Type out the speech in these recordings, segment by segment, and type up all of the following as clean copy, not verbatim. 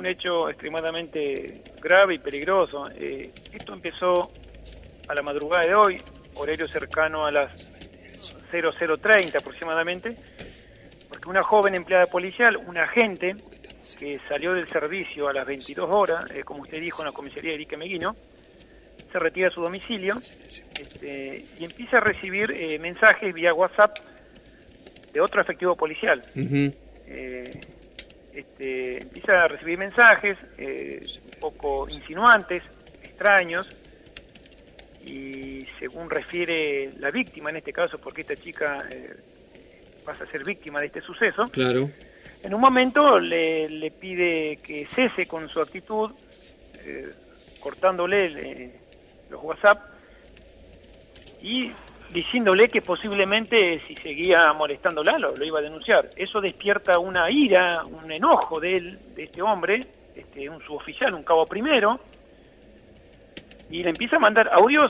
un hecho extremadamente grave y peligroso. Esto empezó a la madrugada de hoy, horario cercano a las 00:30 aproximadamente, porque una joven empleada policial, un agente que salió del servicio a las 22 horas, como usted dijo, en la comisaría de Erique Meguino, se retira a su domicilio y empieza a recibir mensajes vía WhatsApp de otro efectivo policial. Empieza a recibir mensajes un poco insinuantes, extraños, y según refiere la víctima en este caso, porque esta chica pasa a ser víctima de este suceso, claro, en un momento le pide que cese con su actitud, cortándole los WhatsApp y diciéndole que posiblemente si seguía molestándola lo iba a denunciar. Eso despierta una ira, un enojo de este hombre, un suboficial, un cabo primero, y le empieza a mandar audios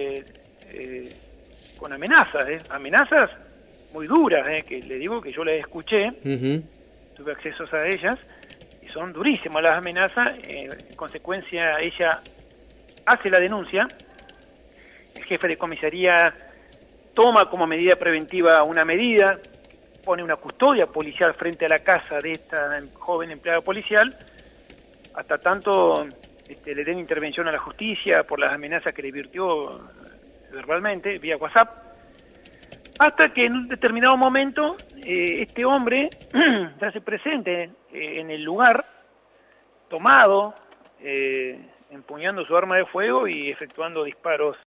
con amenazas muy duras, que le digo que yo las escuché, tuve accesos a ellas, y son durísimas las amenazas. En consecuencia, ella hace la denuncia, el jefe de comisaría toma como medida preventiva una medida, pone una custodia policial frente a la casa de esta joven empleada policial, hasta tanto le den intervención a la justicia por las amenazas que le virtió verbalmente, vía WhatsApp, hasta que en un determinado momento este hombre se hace presente en el lugar, tomado, empuñando su arma de fuego y efectuando disparos